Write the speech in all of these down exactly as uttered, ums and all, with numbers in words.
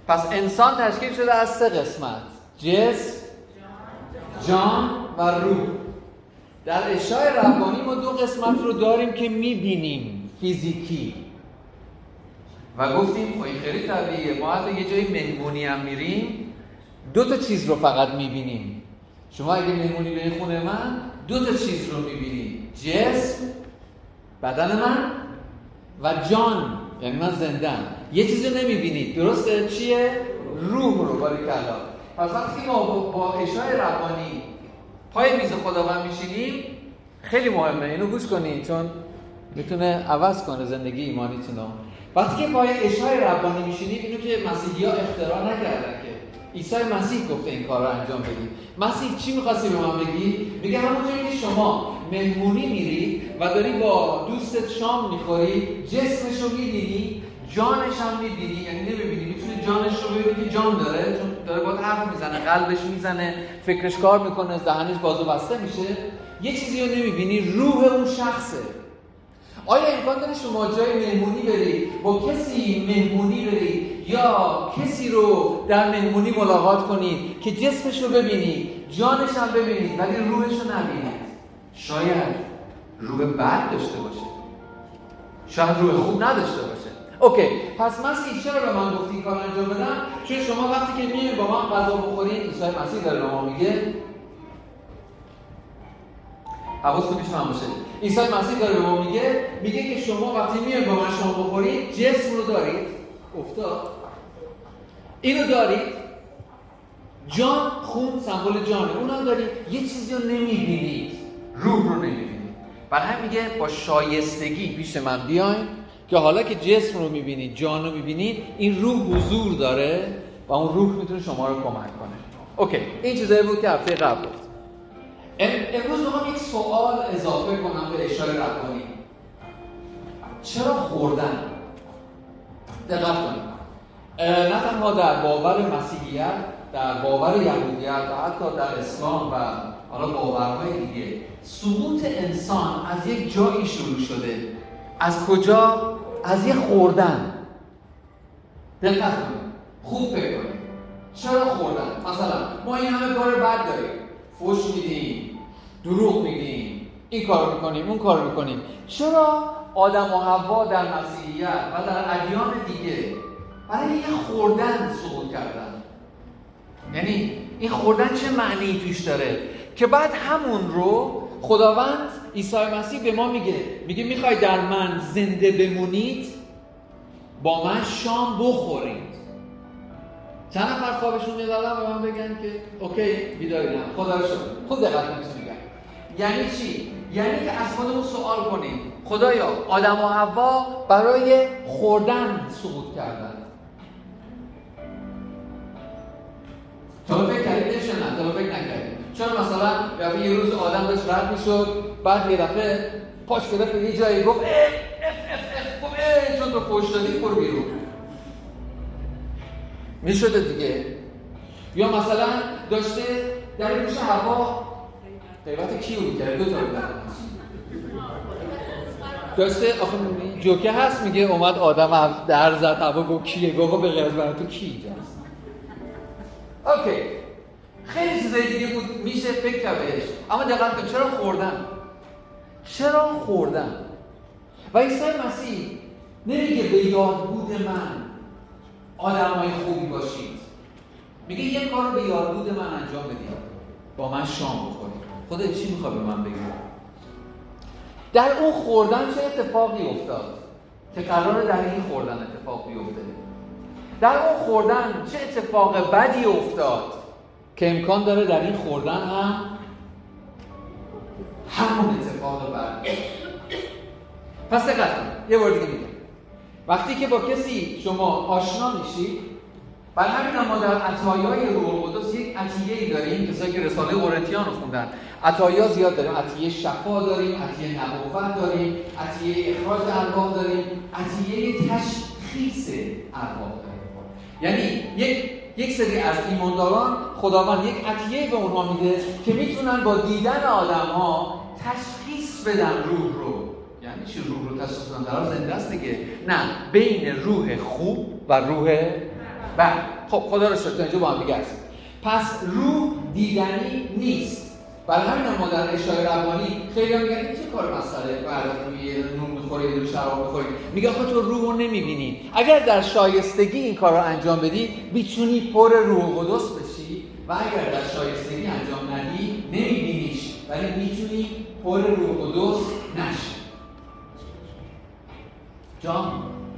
پس انسان تشکیل شده از سه قسمت: جسم، جان و روح. در اشاع ربانی ما دو قسمت رو داریم که میبینیم فیزیکی و گفتیم خب این خیلی طبیعیه، ما حتی یه جایی مهمونی هم میریم دو تا چیز رو فقط میبینیم. شما اگه مهمونی به خونه من دو تا چیز رو میبینید: جسم، بدن من، و جان، یعنی من زنده‌ام. یه چیز رو نمیبینید، درسته؟ چیه؟ روح رو. باریکلا. پس وقتی ما با اشاع ربانی پای میز خداوند میشینیم خیلی مهمه، اینو گوش کنید چون میتونه عوض کنه زندگی ایمانیتون رو. وقتی که پای اشاع ربانی میشینید، اینو که مسیحی‌ها اختراع نکردن که عیسی مسیح گفته این کار رو انجام بدید. مسیح چی می‌خواستی به من بگی؟ میگه همونطوری که شما مهمونی میرید و داری با دوستت شام می‌خوری، جسمش رو می‌بینی، جانش هم می‌بینی، یعنی نمی‌بینی، می‌تونی جانش رو ببینی که جان داره، چون داره باهات حرف میزنه، قلبش میزنه، فکرش کار میکنه، ذهنش باز و بسته میشه. یه چیزی رو نمی‌بینی، روح اون شخصه. آیا امکان داره شما جای مهمونی برید، با کسی مهمونی برید یا کسی رو در مهمونی ملاقات کنید که جسمش رو ببینید، جانش هم ببینید ولی روحش رو نبینید؟ شاید روح بد داشته باشه، شاید روح خوب نداشته باشه. اوکی، پس مسیح چرا به من گفتی این کار انجام بدم؟ چون شما وقتی که میایید با من غذا بخورید، عیسی مسیح داره به ما میگه، حواستون پیش من باشه، عیسی مسیح داره به ما میگه میگه که شما وقتی میایید با من شام بخورید، جسم رو دارید، افتاد، اینو دارید، جان، خون سمبل جانه، اونم دارید، یه چیزی رو نمیبینید، روح رو نمیبینید. برای همین میگه با شایستگی پیش من بیاین که حالا که جسم رو میبینید، جان رو میبینید، این روح حضور داره و اون روح میتونه شما رو کمک کنه. اوکی، این چیزایی بود که هفته قبل بود. امروز میخوام یک سوال اضافه کنم به اشاره ربانی. چرا خوردن؟ دقت کنید. نه تنها در باور مسیحیت، در باور یهودیت و حتی در اسلام و حالا باورهای دیگه، سقوط انسان از یک جایی شروع شده. از کجا؟ از یک خوردن. دقت کنید. خوب فکر کنید. چرا خوردن؟ مثلا ما این همه کار بد داریم. فحش میدیم، دروغ میگیم، این کار میکنیم، اون کار میکنیم. چرا آدم و حوا در مسیحیت و در ادیان دیگه برای یه خوردن سقوط کردن؟ یعنی این خوردن چه معنی توش داره که بعد همون رو خداوند عیسی مسیح به ما میگه میگه میخوای در من زنده بمونید، با من شام بخورید. چند نفر خوابشون میاد به من بگن که اوکی بیداریم، خدا رو شکر. خود دقت کنید میگن یعنی چی؟ یعنی که از خودمون سوال کنیم خدایا آدم و حوا برای خوردن سقوط کردن. تو فکر کردیش نه؟ تو فکر نکردی؟ چون مثلا یه یه روز آدم داشت رد میشد، بعد یه دفعه پاش گرفت یه جایی گفت اه اف اف اف اه چون تو فحش دادی برو بیرون. میشده دیگه. یا مثلا داشته در گوش هوا غیبت کیو میکرد؟ دو تا داشته آخه جوکه هست میگه اومد آدم در زد هوا گفت کیه؟ گفت به غیر از تو کی اینجاست؟ اوکی، خیلی چیزای دیگه بود میشه فکر بهش، اما دقت کن چرا خوردن؟ چرا خوردن؟ و عیسی مسیح نمیگه به یاد بود من آدمای خوبی باشید، میگه یک کار رو به یاد بود من انجام بدید، با من شام بخورید. خدا چی میخواد به من بگه؟ در اون خوردن چه اتفاقی افتاد که قراره در این خوردن اتفاق بیفته؟ در اون خوردن چه اتفاق بدی افتاد که امکان داره در این خوردن هم همون اتفاق بد؟ پس دقت کنید، یه بار دیگه میگم، وقتی که با کسی شما آشنا میشید، برای همین ما در عطایای روح القدس یک عطیه‌ای داریم، کسایی که رساله قرنتیان رو خوندن، عطایا زیاد داریم، عطیه شفا داریم، عطیه نبوت داریم، عطیه اخراج ارواح داریم، عطیه تشخیص ارواح داریم. یعنی یک یک سری از ایمانداران خداوند یک عطیه به اونها میده که میتونن با دیدن آدم‌ها تشخیص بدن روح رو. یعنی چی روح رو تشخیص بدن؟ در زنده است دیگه. نه، بین روح خوب و روح بله. خب خدا رو شکر تا اینجا با هم دیگه هستیم. پس روح دیدنی نیست. برای همین ما در اشاره ربانی خیلی هم میگن این چه کار مسئله بعد یه نون میخوری یه شراب میخوری، میگه آخه تو روح رو نمیبینی. اگر در شایستگی این کار رو انجام بدی میتونی پر روح قدس بشی و اگر در شایستگی انجام ندی نمیبینیش ولی میتونی پر روح قدس نشی. جان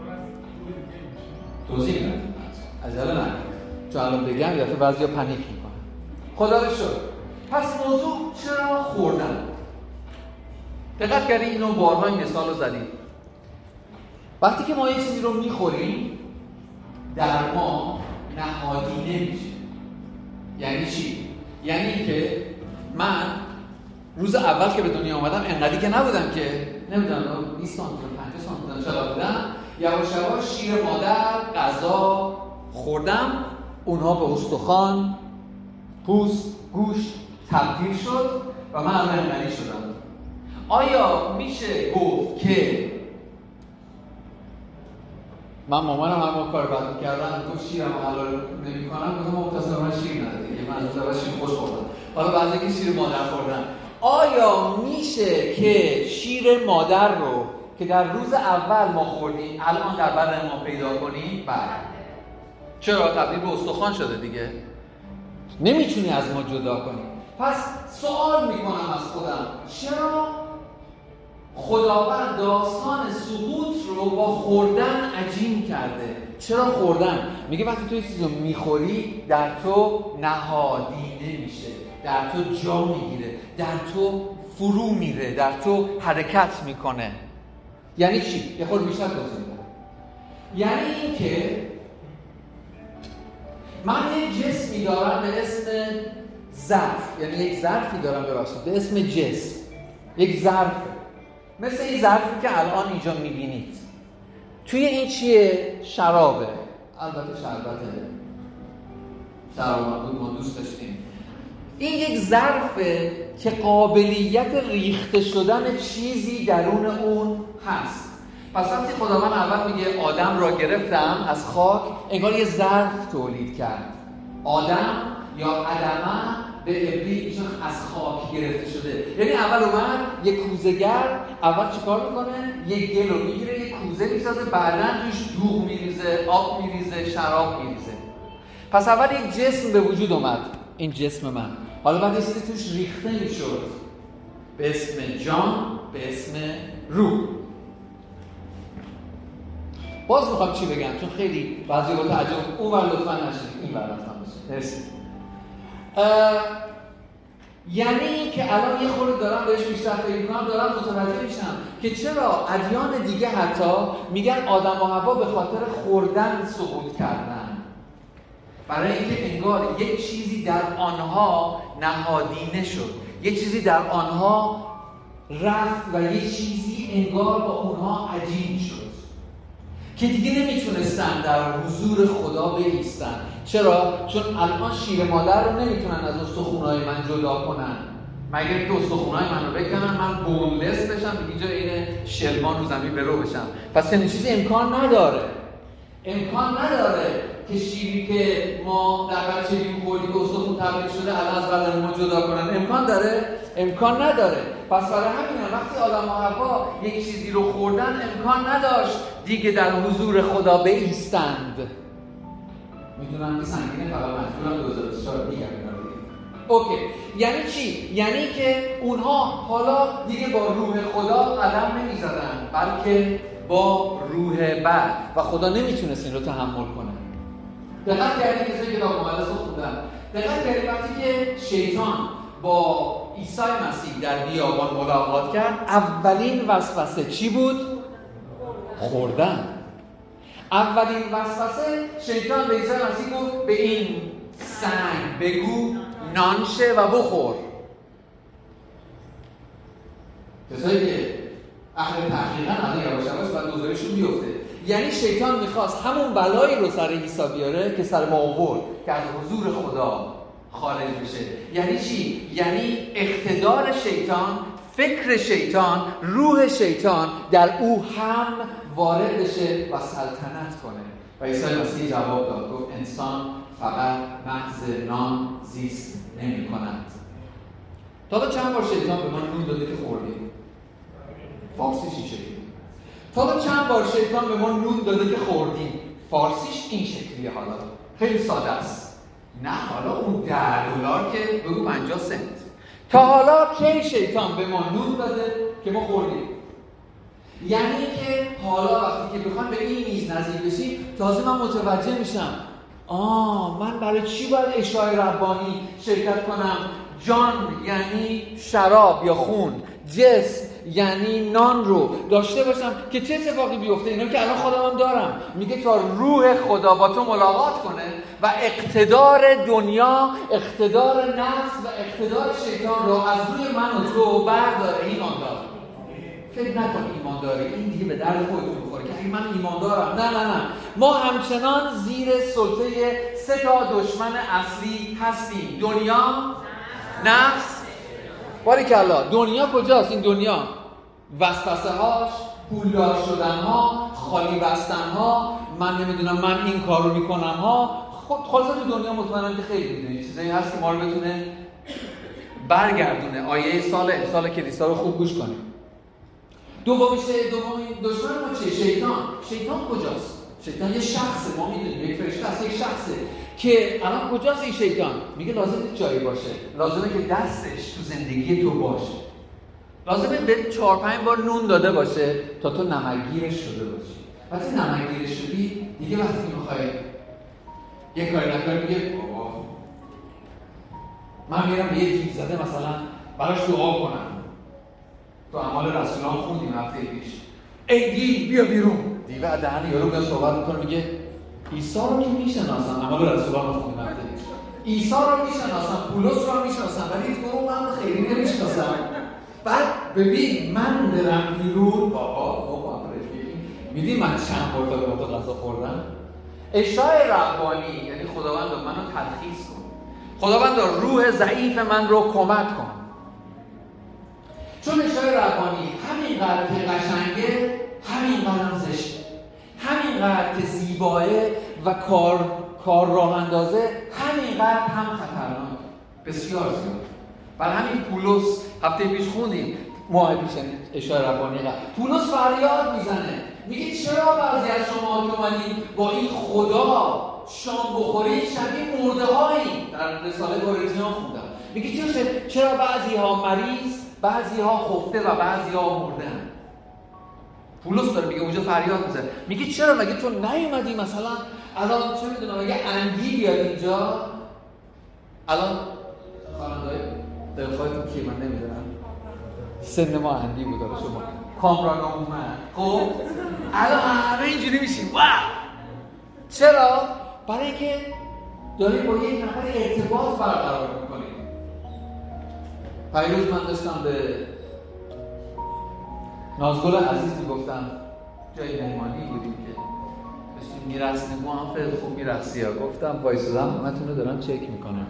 توضیح میدم از الان نکنم چون الان بگم یا تو بعضی ها پنیک میکنن. خدا رو شکر. پس موضوع چرا خوردن؟ دقت کردی اینو بارها این مثال رو زدیم. وقتی که ما یه چیزی رو میخوریم در ما نهادینه میشه. یعنی چی؟ یعنی که من روز اول که به دنیا آمدم انقدری که نبودم که نمیدونم بیست سانتی پنجاه سانتی چقدر بودم، یواش یواش شیر مادر غذا خوردم، اونها به استخوان، پوست، گوشت تبدیل شد و من الان انقدی شدم. آیا میشه گفت که من مامانم هم کار بد می‌کردن تو شیرم حلال نمی‌کنم، گفتم متصل من شیر نداره دیگه، من از اول شیر خوش خوردم، حالا بعضی که شیر مادر خوردم. آیا میشه که شیر مادر رو که در روز اول ما خوردیم الان در بدن ما پیدا کنیم؟ بله. چرا؟ تبدیل به استخوان شده دیگه، نمیتونی از ما جدا کنی. پس سوال میکنم از خودم، چرا خداوند داستان سقوط رو با خوردن عجین کرده؟ چرا خوردن؟ میگه وقتی تو یه چیزی رو میخوری در تو نهادینه میشه، در تو جا میگیره، در تو فرو میره، در تو حرکت میکنه. یعنی چی؟ یه خورده بیشتر توضیح میدم. یعنی این که من یک جسمی دارم به اسم ظرف، یعنی یک ظرفی دارم ببخشید به اسم جسم، یک ظرف مثل این ظرفی که الان اینجا میبینید. توی این چیه؟ شرابه. البته شربته، شراب ما دوست داشتیم. این یک ظرفه که قابلیت ریخته شدن چیزی درون اون هست. پس وقتی خداوند اول میگه آدم را گرفتم از خاک، انگار یه ظرف تولید کرد. آدم یا آدمه به عبری ایشون از خاک گرفته شده. یعنی اول اومد یک کوزه‌گر اول چیکار میکنه؟ یک گل رو میگیره، یک کوزه میسازه، بعداً توش دوغ میریزه، آب میریزه، شراب میریزه. پس اول یک جسم به وجود اومد، این جسم من. حالا بعد یه چیزی توش ریخته میشد به اسم جان، به اسم روح. باز میخوام چی بگم چون خیلی بعضی وقتا تعجب اون ور لطفا نشید این ور لطفا بشید. مرسی. یعنی این که الان یه خورده دارم بهش بیشتر فکر کنم، دارم متوجه میشم که چرا ادیان دیگه حتی میگن آدم و حوا به خاطر خوردن سقوط کردن، برای اینکه انگار یک چیزی در آنها نهادینه شد، یک چیزی در آنها رفت و یک چیزی انگار با اونها عجین شد که دیگه نمیتونستن در حضور خدا بایستن. چرا؟ چون الان شیر مادر رو نمیتونن از استخونهای من جدا کنن، مگر که استخونهای من رو بکنن من بونلس بشم، اینجا این شلمان رو زمین برو بشم. پس این چیزی امکان نداره، امکان نداره که شیری که ما در بچگی می‌خوردیم که استخون تبدیل شده الان از بدن ما جدا کنن. امکان داره؟ امکان نداره. پس برای همین وقتی آدم و حوا یک چیزی رو خوردن امکان نداشت دیگه در حضور خدا بایستند. میدونم که سنگینه، فقط مجبورم دو هزار و بیست و چهار میگم اینا رو دیگه. اوکی. یعنی چی؟ یعنی که اونها حالا دیگه با روح خدا قدم نمیزدن بلکه با روح بد و خدا نمیتونست این رو تحمل کنه. دقت کردید کسایی که کتاب مقدس رو خوندن، دقت کردید وقتی که شیطان با عیسی مسیح در بیابان ملاقات کرد اولین وسوسه چی بود؟ خوردن. اولین وسوسه شیطان به عیسی مسیح گفت به این سنگ بگو نان شه و بخور. کسایی که اهل تحقیقاً الان یواش یواش بعد دوزارشون بیفته. یعنی شیطان میخواست همون بلایی رو سر عیسی بیاره که سر ما آورد، که از حضور خدا خارج بشه. یعنی چی؟ یعنی اقتدار شیطان، فکر شیطان، روح شیطان در او هم وارد بشه و سلطنت کنه. و عیسی مسیح جواب داد، گفت انسان فقط محض نان زیست نمی کند. تا حالا چند بار شیطان به ما نون داده که خوردیم؟ فارسیش این شکلی. تا حالا چند بار شیطان به ما نون داده که خوردیم؟ فارسیش این شکلیه. حالا خیلی ساده است. نه حالا اون ده دلار که بگو پنجاه سنت. تا حالا کی شیطان به ما نون داده که ما خوردیم؟ یعنی که حالا وقتی که بخوام به این میز نزدیک بشیم تازه من متوجه میشم آه من برای چی باید عشای ربانی شرکت کنم؟ جان یعنی شراب یا خون، جسم یعنی نان رو داشته باشم که چه اتفاقی بیفته. اینا که الان خودم هم دارم. میگه تا روح خدا با تو ملاقات کنه و اقتدار دنیا، اقتدار نفس و اقتدار شیطان رو از روی من و تو برداره. ایمان دار فکر نکن ایمان داری این دیگه به درد خودتون بخوره که اگه من ایمان دارم. نه نه نه، ما همچنان زیر سلطه سه تا دشمن اصلی هستیم: دنیا، نفس، باریکالله. دنیا کجاست؟ این دنیا وسوسه هاش، پولدار شدن ها، خالی بستن ها، من نمیدونم من این کار رو میکنم ها. خود خلاصه تو دنیا مطمئنم که خیلی میدونید چیزایی هست که ما رو بتونه برگردونه. آیه سال سال کلیسا رو خوب گوش کنید. دومیشه دومین دشمن ما چیه؟ شیطان. شیطان کجاست؟ شیطان یه شخصه، ما میدونیم یک فرشته است، یک شخصه که الان کجاست این شیطان؟ میگه لازمه جایی باشه، لازمه که دستش تو زندگی تو باشه، لازمه به چهار پنج بار نون داده باشه تا تو نمکگیرش شده باشی. وقتی نمکگیرش شدی دیگه وقتی میخوای یه کاری نکنی میگه بابا من میرم به یه جیب زده مثلا براش دعا کنم. تو اعمال رسولان خوندیم هفته پیش، ای دیو بیا بیرون. دیو از دهن یارو میاد صحبت میکنه میگه عیسی رو که میشناسم، اعمال رسولان رو خوندیم هفته پیش، عیسی رو میشناسم، پولس رو میشناسم، ولی تو رو من خیلی نمیشناسم. بعد ببین من برم بیرون بابا بابا میدی من چند بار تا تو غذا خوردم. عشای ربانی یعنی خداوند منو تلخیص کن، خداوند روح ضعیف من رو کمک کن. چون عشای ربانی همینقدر که قشنگه همینقدر زشته، همینقدر که زیباه و کار کار راه اندازه همینقدر هم خطرناک، بسیار زیاد. برای همین پولس هفته پیش خوندیم، ماه پیش عشای ربانی قبل، پولس فریاد میزنه میگه چرا بعضی از شما که اومدین با این خدا شام بخورید شبیه مرده هایی. در رساله کورنتیان خوندم میگه چرا چرا بعضی ها مریض، بعضی ها خفته و بعضی ها مردن. پولس داره میگه اونجا فریاد میزنه میگه چرا مگه تو نیومدی مثلا الان چه میدونم اگه اندی بیاد اینجا الان خانندای دلخواهتون که من نمیدونم سن ما اندی بود داره شما کامران اومد خب الان همه اینجوری میشیم واو. چرا؟ برای اینکه داریم با یک نفر ارتباط برقرار میکنیم. پیروز من داشتم به نازگل عزیز میگفتم جای مهمانی بودیم که داشتیم میرقصیم، ما هم خیلی خوب میرقصی ها. گفتم وایسادم همتون رو دارم چک میکنم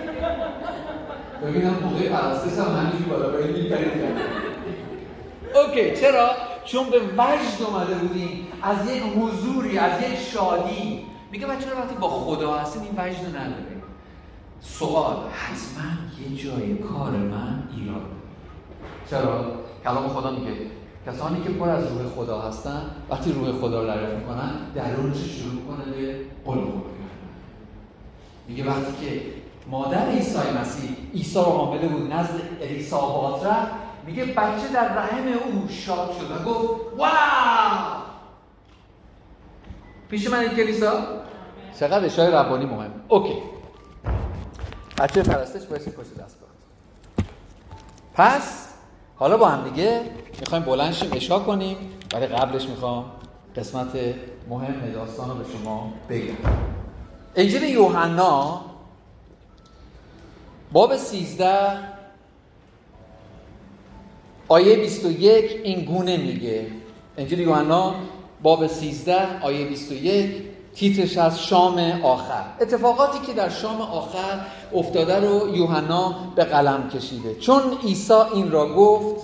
ببینم موقع پرستش هم همینجوری بالا باید میپرید. اوکی چرا؟ چون به وجد اومده بودیم از یک حضوری، از یک شادی. میگه بچه وقتی با خدا هستیم این وجد رو نداریم. سوال حتما یه جای کار من ایراد. چرا؟ کلام خدا میگه کسانی که پر از روح خدا هستن وقتی روح خدا رو دریافت میکنن درونش شروع کنه به قلقل کردن. میگه وقتی که مادر عیسی مسیح عیسی رو حامله بود نزد الیسابات رفت، میگه بچه در رحم او شاد شد و گفت واو. پیش من این کلیسا چقدر اشای ربانی مهم. اوکی بچه پرستش باید پشت دست کنید. پس حالا با هم دیگه میخوایم بلند شیم اشا کنیم، ولی قبلش میخوام قسمت مهم داستان رو به شما بگم. انجیل یوحنا باب سیزده آیه بیست و یک این گونه میگه. انجیل یوحنا باب سیزده آیه بیست و یک تیترش از شام آخر. اتفاقاتی که در شام آخر افتاده رو یوحنا به قلم کشیده. چون عیسی این را گفت،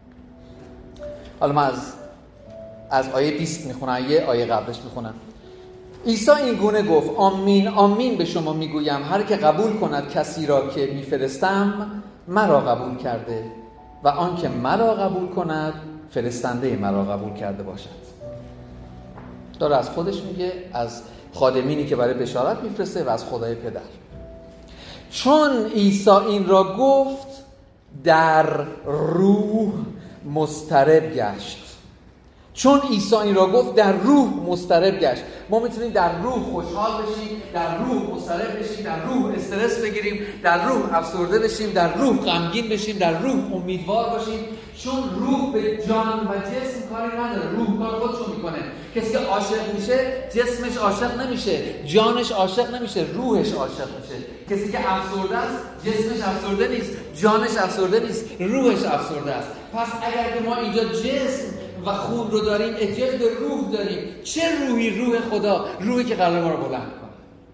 حالا من از از آیه بیست میخونم، یه آیه قبلش میخونم. عیسی این گونه گفت: آمین آمین به شما میگویم هر که قبول کند کسی را که میفرستم مرا قبول کرده و آن که مرا قبول کند فرستنده مرا قبول کرده باشد. داره از خودش میگه، از خادمینی که برای بشارت میفرسته و از خدای پدر. چون عیسی این را گفت در روح مضطرب گشت. چون عیسی این را گفت در روح مضطرب گشت. ما میتونیم در روح خوشحال بشیم، در روح مضطرب بشیم، در روح استرس بگیریم، در روح افسرده بشیم، در روح غمگین بشیم، در روح امیدوار باشیم. چون روح به جان و جسم کاری نداره، روح کار خودشو میکنه. کسی که عاشق میشه جسمش عاشق نمیشه، جانش عاشق نمیشه، روحش عاشق میشه. کسی که افسرده است جسمش افسرده نیست، جانش افسرده نیست، روحش افسرده است. پس اگر که ما اینجا جسم و خون رو داریم، احتیاج به روح داریم. چه روحی؟ روح خدا، روحی که قرار ما رو بلند کنه.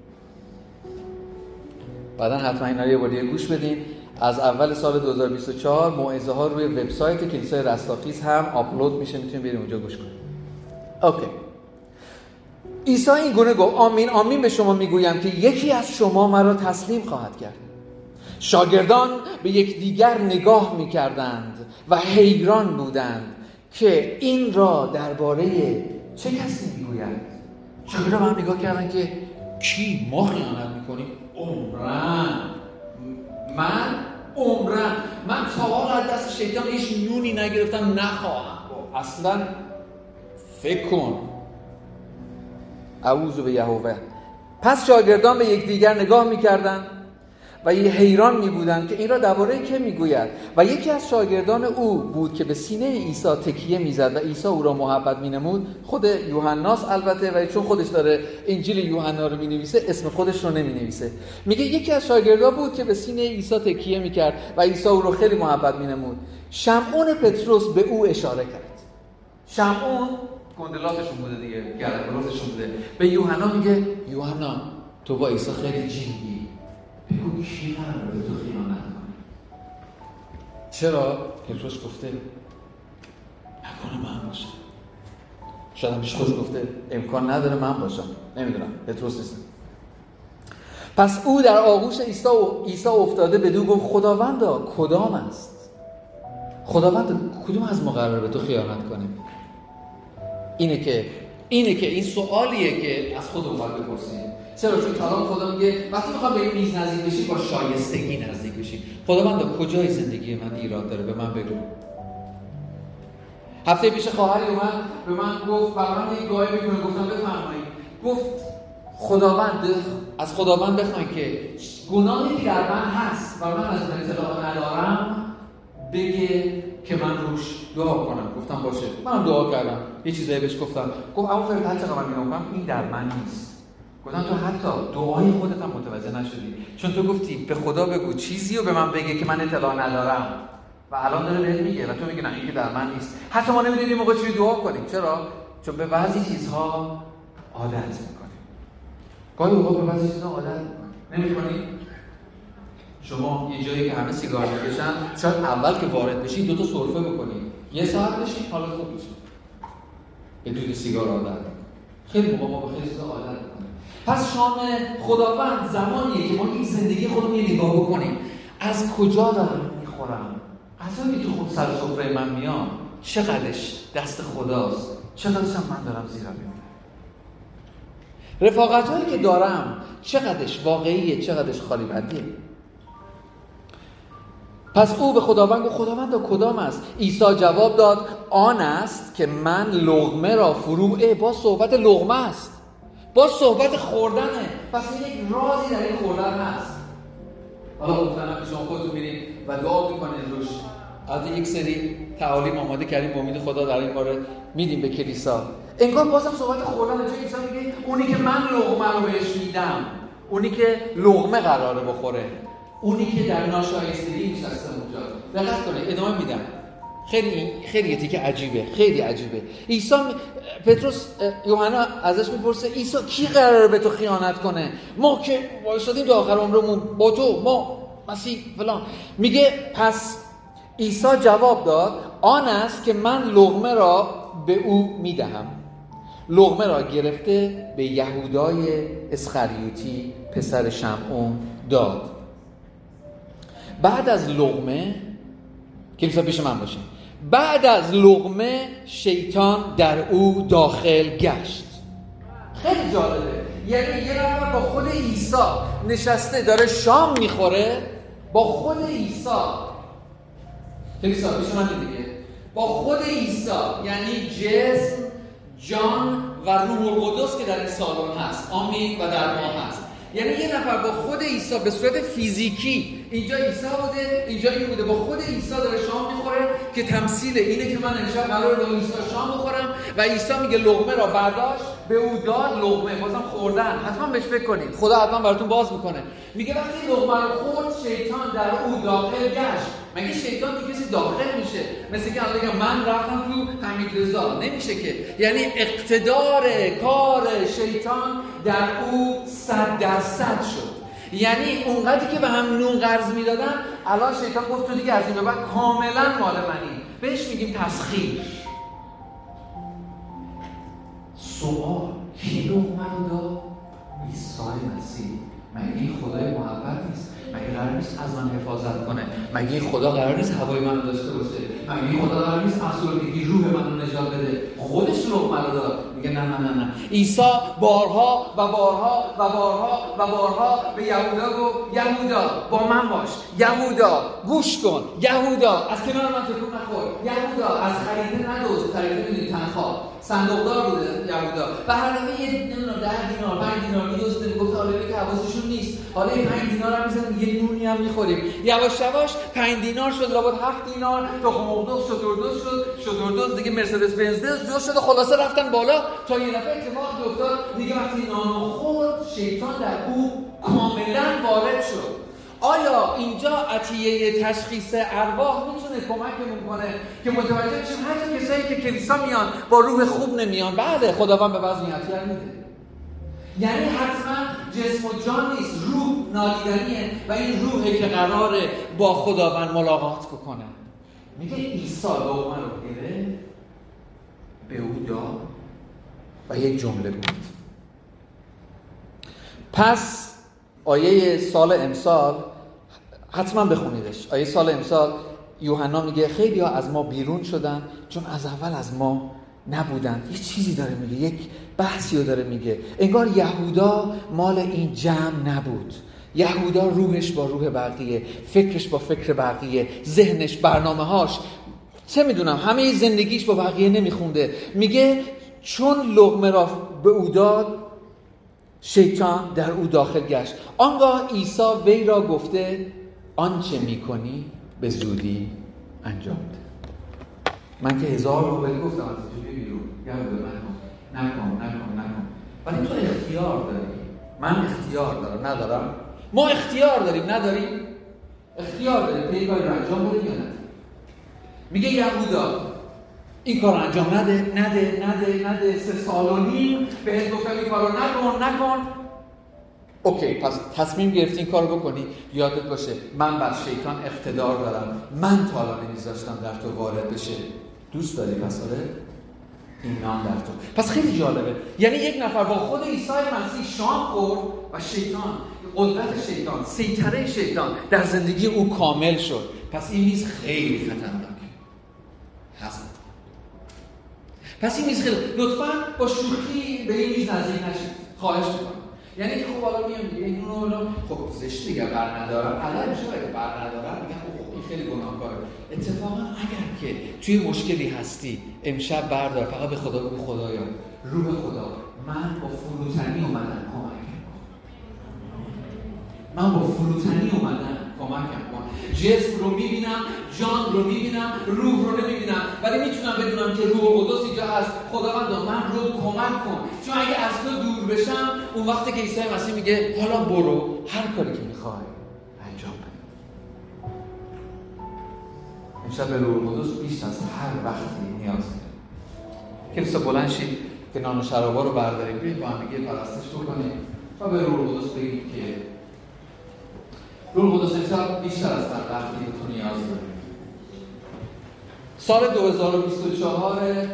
بعداً حتما اینا رو یه بار دیگه گوش بدین. از اول سال دو هزار و بیست و چهار موعظه ها روی وبسایت کلیسای رستاخیز هم آپلود میشه، میتونید برید اونجا گوش کنید. اوکی. عیسی این گونه گفت: آمین آمین به شما میگویم که یکی از شما مرا تسلیم خواهد کرد. شاگردان به یکدیگر نگاه میکردند و حیران بودند که این را درباره چه کسی میگوید. شاگردان هم نگاه کردن که کی؟ ما خیانت میکنیم؟ عمرن من عمرن من تا حالا از دست شیطان هیچ نونی نگرفتم، نخواهم. اصلا فکر کن. اعوذ به یهوه. پس شاگردان به یکدیگر نگاه میکردند و یه حیران میبودند که این را درباره که میگوید. و یکی از شاگردان او بود که به سینه عیسی تکیه میزد و عیسی او را محبت مینمود. خود یوحناست البته، ولی چون خودش داره انجیل یوحنا رو مینویسه اسم خودش رو نمینویسه. میگه یکی از شاگردان بود که به سینه عیسی تکیه میکرد و عیسی او را خیلی محبت مینمود. شمعون پتروس به او اشاره کرد. شمعون گندلاتشون بوده دیگه، گردنکلفتشون بوده. به یوحنا میگه: یوحنا تو با عیسی خیلی جنگی، بگو کی قراره به تو خیانت کنه؟ چرا؟ پتروس گفته نکنه من باشم. شاید هم پیش خودش گفته امکان نداره من باشم، نمیدونم، پتروس نیست. پس او در آغوش عیسی عیسی افتاده بدو گفت: خداوندا کدام است؟ خداوند کدوم از ما قراره به تو خیانت کنه؟ اینه که اینه که این سوالیه که از خودمون باید بپرسیم. چرا؟ چون کلام خدا میگه وقتی میخوام به این میز نزدیک بشی با شایستگی نزدیک بشی. خداوند کجای زندگی من ایراد داره؟ به من بگو. هفته پیش خواهری اومد به من گفت، برای من یک دعایی میکنه. گفتم بفرمایید. گفت خداوند، از خداوند بخواین که گناهی که در من هست و من از اطلاع ندارم بگه که من روش دعا کنم. گفتم باشه. من دعا کردم، یه چیزایی بهش گفتم. گفت اما فرد هر چقدر من میگم این در من نیست. گفتم تو حتی دعای خودت هم متوجه نشدی، چون تو گفتی به خدا بگو چیزی رو به من بگه که من اطلاع ندارم و الان داره بهت میگه و تو میگی نه این که در من نیست. حتی ما نمیدونیم موقع چی دعا کنیم. چرا؟ چون به بعضی چیزها عادت میکنیم. گاهی اوقات به بعضی چیزها عادت نمیکنیم. شما یه جایی که همه سیگار میکشن، شاید اول که وارد بشین دو تا سرفه بکنید، یه ساعت بشین حالا خوب بشین. یه دود سیگار عادت. خیلی موقع ما به خیلی چیزا عادت میکنیم. پس شام خداوند زمانیه که ما این زندگی خودمون یه نگاه بکنیم. از کجا دارم میخورم؟ غذایی که تو خود سر سفره من میاد چقدرش دست خداست، چقدرش هم من دارم زیرا میبرم. رفاقت‌هایی که دارم چقدرش واقعیه، چقدرش خالی بندیه. پس او به خداوند گفت: خداوند کدام است؟ عیسی جواب داد: آن است که من لقمه را فرو. با صحبت لقمه است، با صحبت خوردنه. پس این یک رازی در این خوردن هست. حالا مطمئنم که شما خودتون میرین و دعا میکنین روش. از یک سری تعالیم آماده کردیم با امید خدا در این باره میدیم به کلیسا. انگار بازم صحبت خوردن. چه عیسی میگه اونی که من لقمه رو بهش میدم، اونی که لقمه قراره بخوره، اونی که در ناشایستگی نشسته اونجا. دقت کنید ادامه میدم. خیلی خیلی تیکه عجیبه، خیلی عجیبه. عیسی پتروس یوحنا ازش میپرسه عیسی کی قراره به تو خیانت کنه؟ ما که وایسادیم تا آخر عمرمون با تو، ما مسیح فلان. میگه پس عیسی جواب داد: آن است که من لقمه را به او میدهم. لقمه را گرفته به یهودای اسخریوتی پسر شمعون داد. بعد از لقمه، کلیسا پیش من باشین، بعد از لقمه شیطان در او داخل گشت. خیلی جالبه، یعنی یه نفر با خود عیسی نشسته داره شام میخوره، با خود عیسی، کلیسا پیش من دیگه، با خود عیسی، یعنی جسم، جان و روح القدس که در این سالن هست، آمین، و در ما هست. یعنی یه نفر با خود عیسی به صورت فیزیکی، اینجا عیسی بوده، اینجا این بوده، با خود عیسی داره شام میخوره که تمثیل اینه که من امشب قراره با عیسی شام بخورم و عیسی میگه لقمه را برداشت به او داد. لقمه بازم خوردن، حتما بهش فکر کنید، خدا حتما براتون باز میکنه. میگه وقتی لقمه رو خورد شیطان در او داخل گشت. مگه شیطان تو کسی داخل میشه؟ مثل که الان بگم من رفتم تو حمید رضا، نمیشه که. یعنی اقتدار کار شیطان در او صد درصد شد. یعنی اونقدری که به هم نون قرض میدادن، الان شیطان گفت تو دیگه از این به بعد کاملا مال منی. بهش میگیم تسخیر. سوال، کی لقمه رو داد؟ عیسی مسیح. مگه این خدای محبت نیست؟ مگه قرار نیست از من حفاظت کنه؟ مگه این خدا قرار نیست هوای منو داشته باشه؟ مگه این خدا قرار نیست افسردگی روح منو نجات بده؟ خودش لقمه رو داد. میگه نه نه نه نه. عیسی بارها و بارها و بارها و بارها به یهودا گفت یهودا با من باش، یهودا گوش کن، یهودا از کنار من تکون نخور، یهودا از خریده ندزد. خریده میدونی تنخواه صندوقدار بوده یهودا و هر دفعه یه نمیدونم ده دینار پنج دینار می‌دزده. میگفت حالا که حواسشون نیست، حالا این پنج دینار هم می‌زنیم یه نونی هم می‌خوریم. یواش یواش پنج دینار شد، لابد هفت دینار، تخم مرغ شتردوز شد، شتردوز دیگه مرسدس بنز جز شد. خلاصه رفتن بالا تا یه دفعه اتفاق افتاد. دیگه وقتی نانو خورد شیطان در او کاملا وارد شد. آیا اینجا عطیه تشخیص ارواح میتونه کمکمون کنه که متوجه بشیم حتی کسایی که کلیسا میان با روح خوب نمیان؟ بله، خداوند به بعضی عطیه میده. یعنی حتما جسم و جان نیست، روح نادیدنیه و این روحه که قراره با خداوند ملاقات بکنه. میگه عیسی لقمه رو گرفت به او داد و یک جمله بود. پس آیه سال امسال حتما بخونیدش. آیه سال امسال یوحنا میگه خیلی ها از ما بیرون شدن چون از اول از ما نبودن. یه چیزی داره میگه، یک بحثی رو داره میگه. انگار یهودا مال این جمع نبود. یهودا روحش با روح بقیه، فکرش با فکر بقیه، ذهنش، برنامه‌هاش، چه میدونم، همه زندگیش با بقیه نمیخونده. میگه چون لقمه را به او داد شیطان در او داخل گشت. آنگاه عیسی وی را گفته آنچه میکنی به زودی انجام ده. من که هزار رو بهت گفتم از اینجا بیرون، یاد به من نکن نکن نکن، ولی تو اختیار داری. من اختیار دارم ندارم؟ ما اختیار داریم نداریم؟ اختیار داریم که این کاری رو انجام بده یا نه؟ میگه یهودا این کار انجام نده نده نده نده سه سال و نیم بهت گفتم این کار رو نکن نکن. اوکی، پس تصمیم گرفتی این کار رو بکنی. یادت باشه من بر شیطان اقتدار دارم، من تا الان نمیذاشتم در تو وارد بشه. دوست داری پس؟ آره، ایمان در تو. پس خیلی جالبه، یعنی یک نفر با خود عیسی مسیح شام خورد و شیطان، قدرت شیطان، سیطره شیطان در زندگی او کامل شد. پس این میز خیلی خطرناکه هست. پس این میز خیلی، لطفاً با شوخی به این میز نزدیک نشید، خواهش میکنم. یعنی که خب حالا میام دیگه اینو اونو خب زشت دیگه بر ندارم، الان میشه اگه بر ندارم میگم خب این خیلی گناهکاره. اتفاقا اگر که توی مشکلی هستی امشب بردار، فقط به خدا بگو خدایا، روح خدا، من با فروتنی اومدم کمکم کن. من با فروتنی اومدم کمکم کن. جسم رو میبینم، جان رو میبینم، روح رو نمیبینم، ولی میتونم بدونم که روح قدس اینجا هست. خداوند من رو کمک کن، چون اگه از تو دور بشم اون وقتی که عیسی مسیح میگه حالا برو هر کاری که میخوای انجام بده. امشب به روح قدس بیشتر از هر وقتی نیاز داریم. کلیسا بلند شید که نان و شرابا رو برداریم، بیایید با هم دیگه پرستش بکنیم و به روح قدس بگیم که روح قدس امشب بیشتر از هر وقتی به تو نیاز داریم. سال دو هزار و بیست و چهار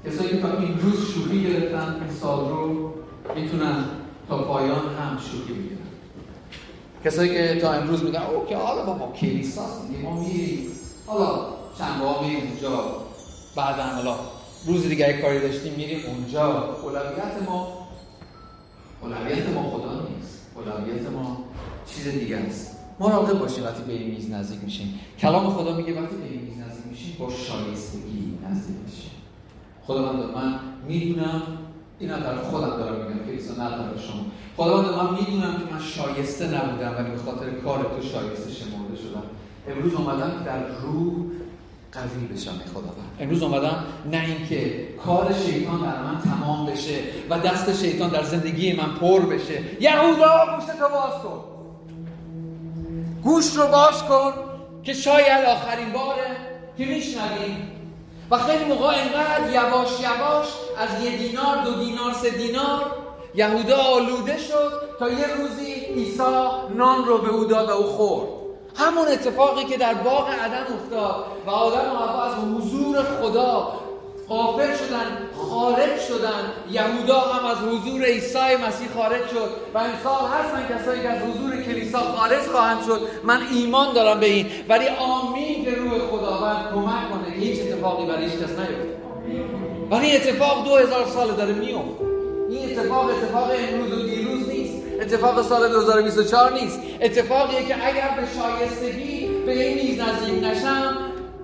کسایی که تا این روز شوخی گرفتن این سال رو میتونن تا پایان هم شوخی بگیرن. کسایی که تا امروز میگن او که حالا با ما کلیساست دیگه، ما میریم حالا شنبه ها میریم اونجا، بعدا حالا روز دیگه یک کاری داشتیم میریم اونجا. اولویت ما اولویت ما خدا نیست، اولویت ما چیز دیگه است. مراقب باشیم وقتی به این میز نزدیک میشیم. کلام خدا میگه وقتی به این میز نزدیک میشیم با شایستگی نزدیک میشیم. خداوند من میدونم، اینا در خودم دارم میگم کلیسا نه در شما. خداوند من میدونم که من شایسته نبودم ولی به خاطر کار تو شایسته شمرده شدم. امروز اومدم که در روح قوی بشم ای خداوند. امروز اومدم نه اینکه کار شیطان در من تمام بشه و دست شیطان در زندگی من پر بشه. یهودا گوشت تو باز کن، گوش رو باز کن که شاید آخرین باره که میشنویم. و خیلی موقع اینقدر یواش یواش از یه دینار دو دینار سه دینار یهودا آلوده شد تا یه روزی عیسی نان رو به او داد و او خورد. همون اتفاقی که در باغ عدن افتاد و آدم و حوا از حضور خدا غافل شدن، خارج شدن، یهودا هم از حضور عیسی مسیح خارج شد و امسال هستن کسایی که از حضور کلیسا خارج خواهند شد. من ایمان دارم به این، ولی آمین که روح خداوند کمک کنه که هیچ اتفاقی برای هیچ کس نیفته. ولی اتفاق دو هزار سال داره میفته. این اتفاق اتفاق امروز و دیروز نیست، اتفاق سال دو هزار و بیست و چهار نیست. اتفاقیه که اگر به شایستگی به این میز نزدیک نشم،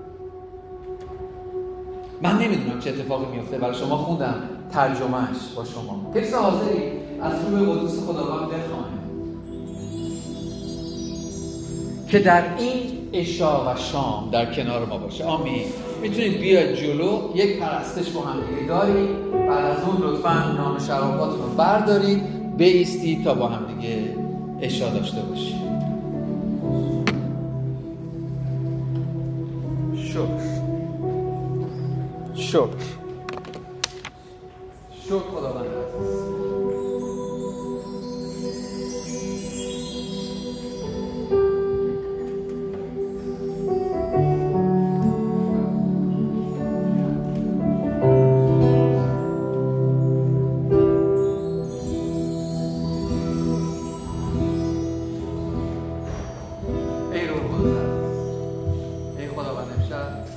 من نمیدونم چه اتفاقی میفته. برای شما خوندم ترجمهش با شما. کلیسا حاضری از روح قدوس خداوند بخوایم که در این عشا و شام در کنار ما باشه. آمین. میتونید بیاید جلو، یک پرستش با هم دیگه دارید. بعد از اون لطفاً نان شراباتون رو بردارید، بایستید تا با هم دیگه عشا داشته باشید. شکر شکر شکر خداوند عزیز. ای روح قدوس، ای خداوند امشب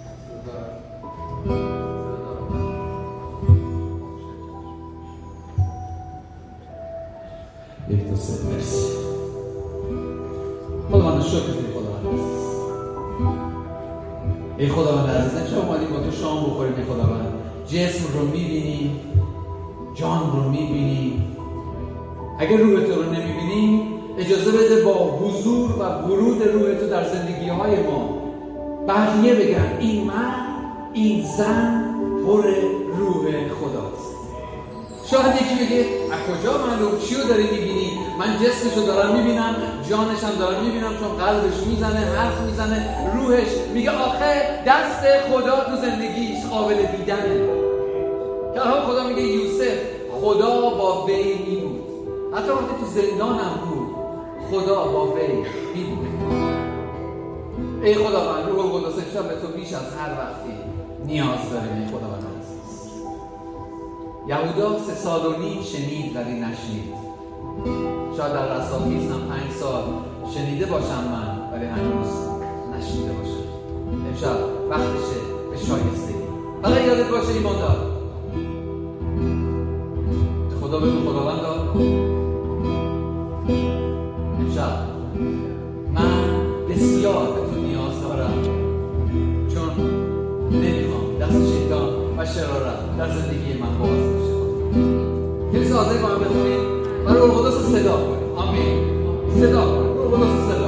یک دو سه. مرسی خداوند، شکر ای خداوند عزیز. ای خداوند عزیز امشب اومدیم با تو شام بخوریم. ای خداوند جسم رو میبینیم، جان رو میبینیم. اگر روح تو رو نمیبینیم اجازه بده با حضور و ورود روح تو در زندگی های ما بقیه بگن این من، این زن پر روح خداست. شاید یکی بگه از کجا معلوم؟ چیو داری میبینی؟ من جسمشو دارم میبینم، جانش هم دارم میبینم، چون قلبش میزنه، حرف میزنه، روحش میگه. آخه دست خدا تو زندگیش قابل دیدنه. که خدا میگه یوسف خدا با وی میبود، حتی وقتی تو زندان هم بود خدا با وی میبود. ای خداوند روح قدوس امشب به تو بیش از هر وقتی نیاز داریم. ای خداوند عزیز، یهودا سه سال و نیم شنید ولی نشنید. شاید در رسالیس هم پنج سال شنیده باشم من ولی هنوز نشنیده باشم. امشب وقتشه به شایستگی. فقط یادت باشه ایمان دار. خدا بگو خداوند امشب من بسیار به تو نیاز دارم، چون نمیخوام دست شیطان و شرارت در زندگی من باز بشه. کلیسا حاضر با هم بخونیم و روح قدوس صدا کنیم. آمین. صدا کنیم. روح قدوس صدا